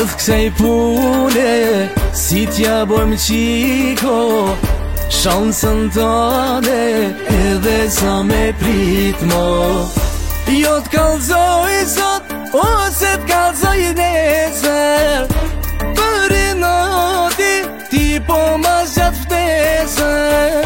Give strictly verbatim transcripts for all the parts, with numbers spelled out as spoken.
Ndodh kësej pune, si t'ja bojmë qiko shansën tane, edhe sa me prit mo. Jo t'kallzoj sot, ose t'kallzoj nesër, për i noti, ti po ma zgjat ftesën.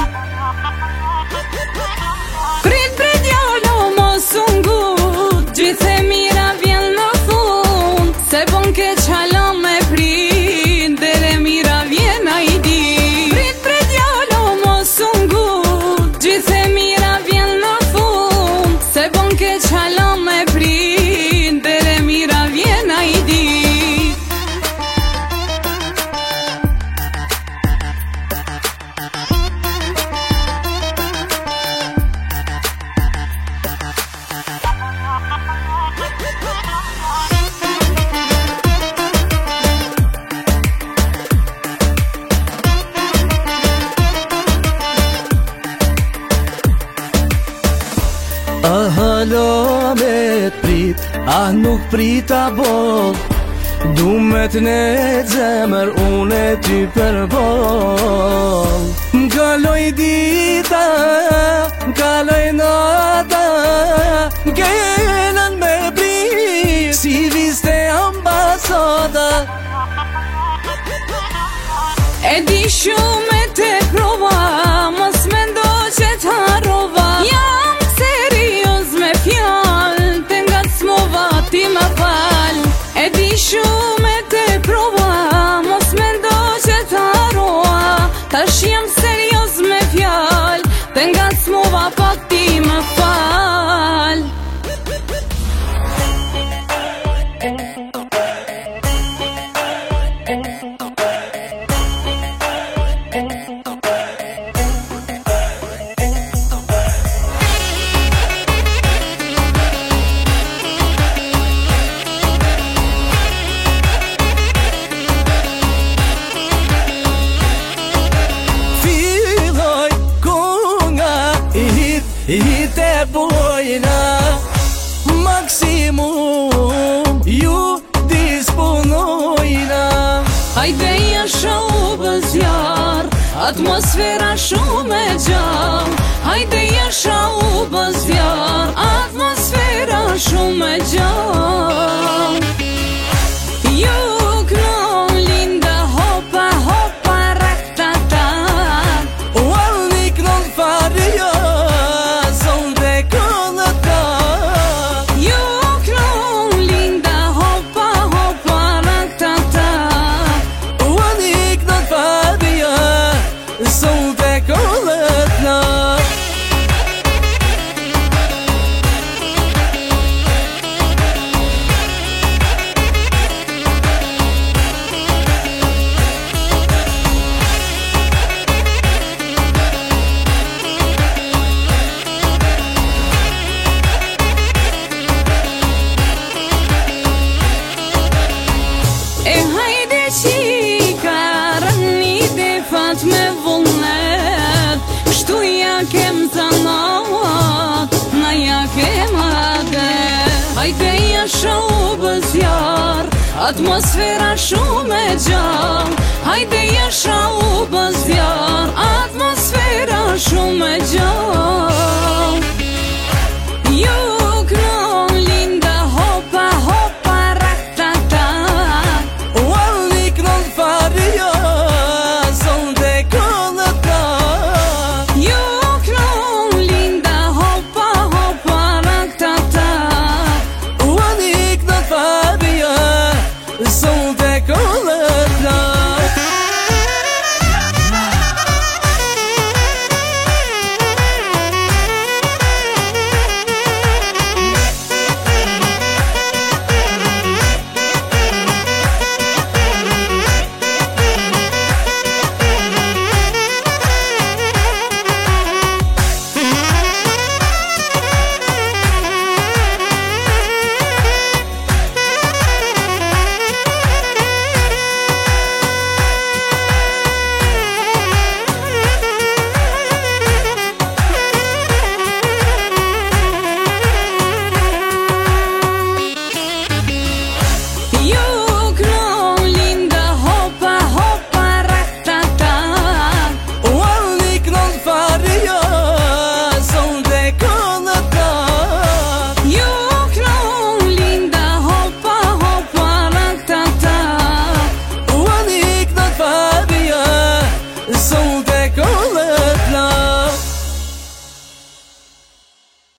Prit prit djalo mos ungut, gjithë e mira vjen në fund, se bon keq hala me prit, dere mira vjen a i di. Prit prit djalo mos ungut, gjithë e mira vjen në fund, se bon keq hala me prit, dere mira vjen a i di. A hala me t'prit, a nuk prita bol, du me t'ne zemër, une ty për bol. M'kaloj dita, m'kaloj nata, m'kenën me prit, si viste ambasada. E di shumë e te prova, mos mendo që t'harrova. Jam serios me fjall, te nga t'smova ti ma fal. E di shumë e te prova, mos mendo që t'harrova. Tash jam serios me fjall, te nga t'smova pak ti ma fal. Hite bojna maksimum, ju disponojna. Hajde jasha u bëzjar, atmosfera shumë e gjallë. Hajde jasha u bëzjar, atmosfera shumë e gjallë. Ju knon linda hopa hopa raktata, Ualni knon faria, sonde kolata. ju knon linda hopa hopa raktata. Ualni knon faria, sonde kolata. E hajde qika, rëni dhe fat me vullnet, shtu ja kem zanat, na ja kem adet. Hajde jasha u bëzjar, atmosfera shumë e gjallë. Hajde jasha u bëzjar.